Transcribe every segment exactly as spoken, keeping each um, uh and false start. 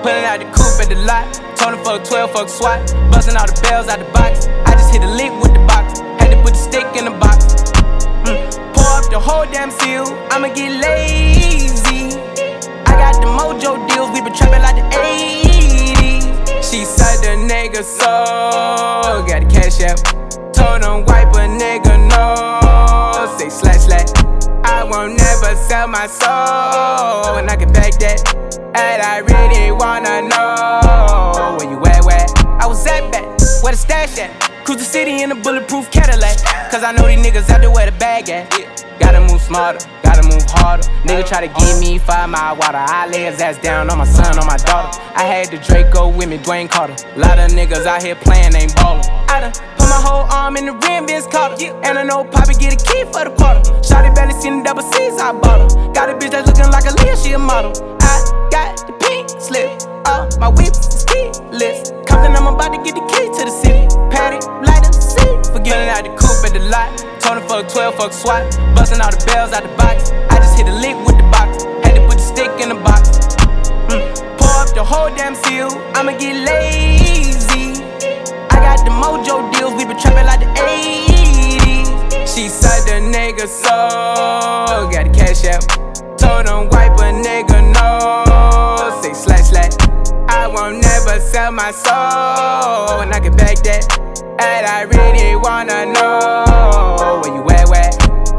Pulling out the coupe at the lot. Told him fuck twelve, fuck SWAT. Busting all the bells out the box. I just hit a lick with the box. Had to put the stick in the box. Mm. Pour up the whole damn seal. I'ma get lazy. I got the mojo deals. We been trapping like the eighties. She said the nigga so. Got the cash app. Told him wipe a nigga no. Say slash slash. I won't never sell my soul. And I can back that. And I really wanna know where you at, where I was at back, where the stash at. Cruise the city in a bulletproof Cadillac. Cause I know these niggas out there where the bag at. Gotta move smarter, gotta move harder. Nigga try to give me five mile water. I lay his ass down on my son, on my daughter. I had the Draco with me, Dwayne Carter. Lot of niggas out here playing, ain't ballin'. I done put my whole arm in the rim, Vince Carter. And I know Poppy get a key for the quarter. Shawty barely seen the double C's, I bought her. Got a bitch that's looking like a Leah, she a model. I got the pink slip, uh, my whip is keyless. Compton, I'm about to get the key to the city. Patty, light up the city. Forgetting out the coupe at the lot. Told him fuck twelve, fuck SWAT. Busting all the bells out the box. I just hit a lick with the box. Had to put the stick in the box. Mm. Pour up the whole damn seal. I'ma get lazy. I got the mojo deals. We been trapping like the eighties. She said the nigga so. Got the cash app. Told him wipe a nigga no. Say slash slash. I won't never sell my soul. And I can back that. And I really wanna know where you at, where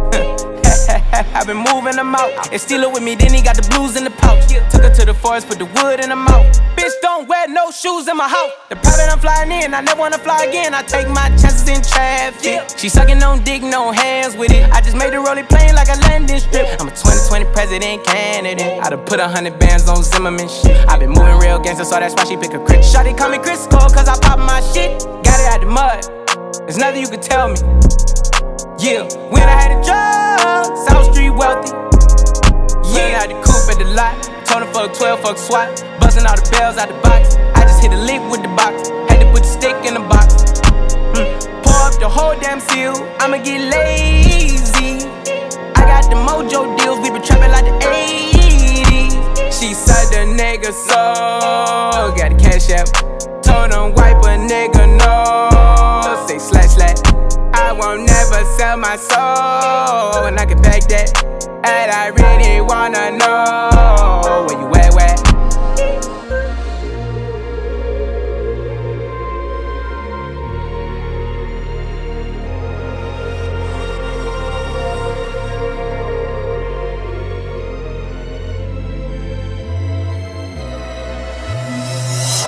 I've been moving them out. And steal it with me, then he got the blues in the pouch. Took her to the forest, put the wood in her mouth. Bitch, don't wear no shoes in my house. The private I'm flying in, I never wanna fly again. I take my chances in traffic. She sucking on dick, no hands with it. I just made the rolling plane like a landing strip. I'm a twenty twenty president candidate. I done put a hundred bands on Zimmerman shit. I been moving real gangster, so that's why she pick a crit. Shawty call me Crisco, cause I pop my shit. Got it out the mud, there's nothing you can tell me. Yeah, when I had a job, South Street wealthy. Yeah, I had the coupe at the lot. Told him fuck twelve, fuck SWAT. Busting all the bells out the box. I just hit a lick with the box. Had to put the stick in the box. Mm. Pour up the whole damn seal. I'ma get lazy. I got the mojo deals. We been trapping like the eighties. She said the nigga so. Got the cash app. Told him wipe a nigga no. Say slash slash. I won't never sell my soul. And I can back that. And I really wanna know